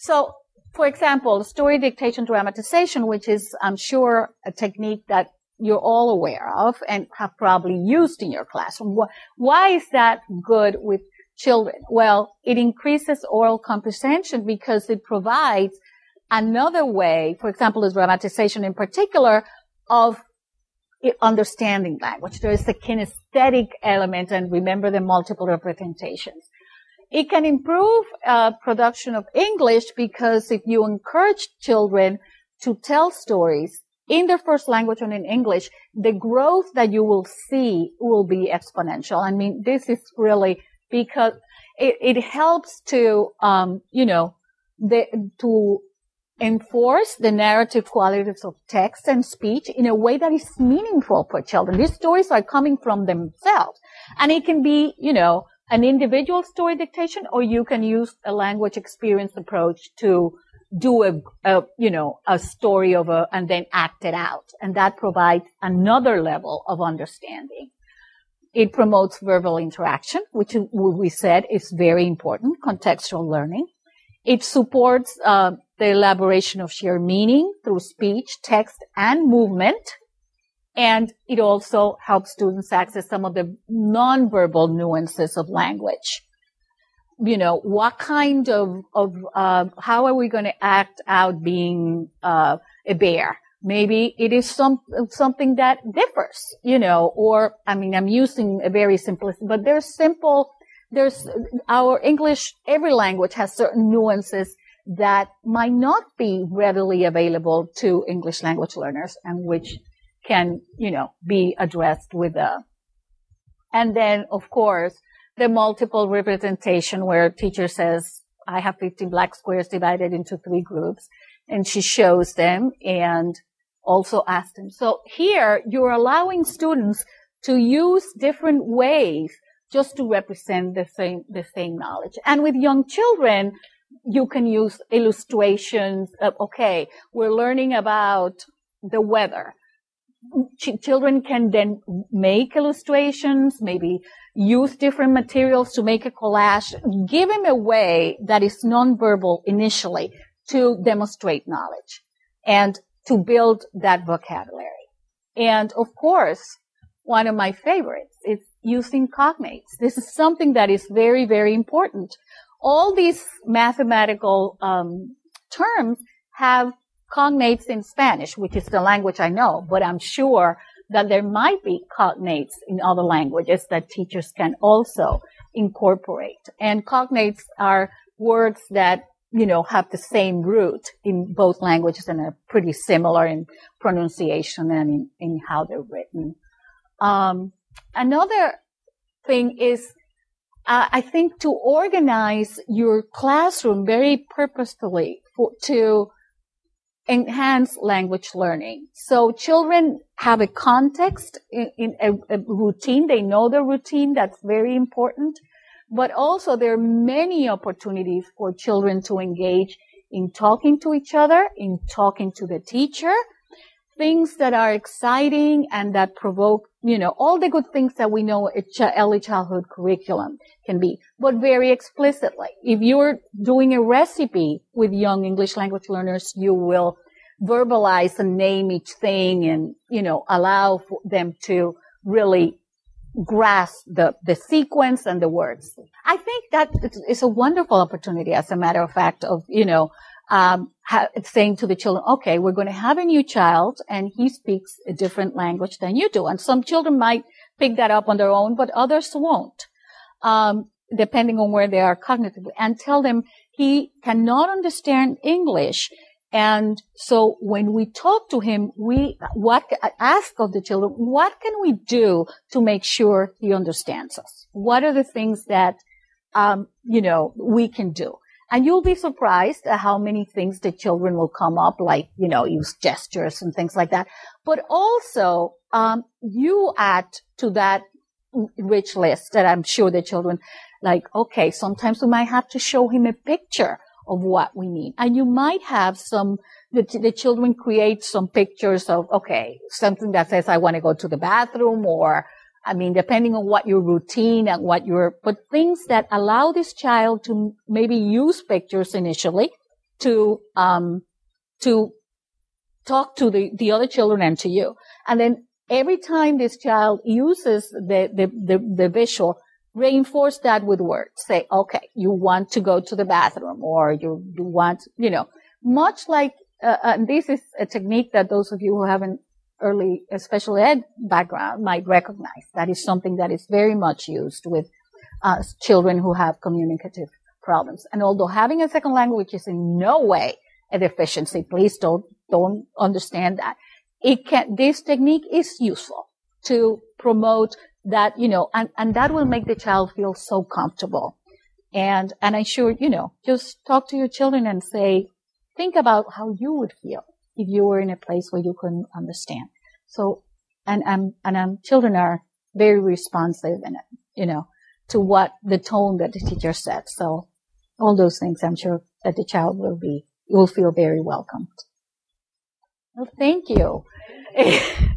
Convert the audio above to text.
So, for example, story dictation dramatization, which is, I'm sure, a technique that you're all aware of and have probably used in your classroom. Why is that good with children? Well, it increases oral comprehension because it provides another way, for example, the dramatization in particular, of understanding language. There is the kinesthetic element, and remember the multiple representations. It can improve production of English because if you encourage children to tell stories in their first language and in English, the growth that you will see will be exponential. I mean, this is really because it helps to, to enforce the narrative qualities of text and speech in a way that is meaningful for children. These stories are coming from themselves. And it can be, an individual story dictation, or you can use a language experience approach to do a story and then act it out. And that provides another level of understanding. It promotes verbal interaction, which we said is very important, contextual learning. It supports the elaboration of shared meaning through speech, text, and movement. And it also helps students access some of the nonverbal nuances of language. What kind of how are we going to act out being a bear? Maybe it is something that differs, I'm using a very simplistic, but there's our English, every language has certain nuances that might not be readily available to English language learners and which can, be addressed and then, of course, the multiple representation where a teacher says, I have 15 black squares divided into 3 groups, and she shows them and also asks them. So here, you're allowing students to use different ways just to represent the same knowledge. And with young children, you can use illustrations of, we're learning about the weather. Children can then make illustrations, maybe use different materials to make a collage, give them a way that is nonverbal initially to demonstrate knowledge and to build that vocabulary. And of course, one of my favorites is using cognates. This is something that is very, very important. All these mathematical terms have cognates in Spanish, which is the language I know, but I'm sure that there might be cognates in other languages that teachers can also incorporate. And cognates are words that, have the same root in both languages and are pretty similar in pronunciation and in how they're written. Another thing is, I think to organize your classroom very purposefully to enhance language learning. So children have a context in a routine. They know the routine. That's very important. But also there are many opportunities for children to engage in talking to each other, in talking to the teacher, things that are exciting and that provoke, all the good things that we know early childhood curriculum can be, but very explicitly. If you're doing a recipe with young English language learners, you will verbalize and name each thing and, allow for them to really grasp the sequence and the words. I think that is a wonderful opportunity, as a matter of fact, of, saying to the children, okay, we're going to have a new child and he speaks a different language than you do. And some children might pick that up on their own, but others won't, depending on where they are cognitively, and tell them he cannot understand English. And so when we talk to him, ask of the children, what can we do to make sure he understands us? What are the things that, we can do? And you'll be surprised at how many things the children will come up, like, use gestures and things like that. But also, you add to that rich list that I'm sure the children okay, sometimes we might have to show him a picture of what we need. And you might have the children create some pictures of, something that says, I want to go to the bathroom, or, depending on what your routine and but things that allow this child to maybe use pictures initially to talk to the other children and to you. And then every time this child uses the visual, reinforce that with words. Say, okay, you want to go to the bathroom, or you want, much like, this is a technique that those of you who have an early special ed background might recognize. That is something that is very much used with children who have communicative problems. And although having a second language is in no way a deficiency, please don't understand that. This technique is useful to promote that, and that will make the child feel so comfortable. And I'm sure, just talk to your children and say, think about how you would feel if you were in a place where you couldn't understand. So, and children are very responsive and, to what the tone that the teacher set. So all those things, I'm sure that the child will feel very welcomed. Well, thank you.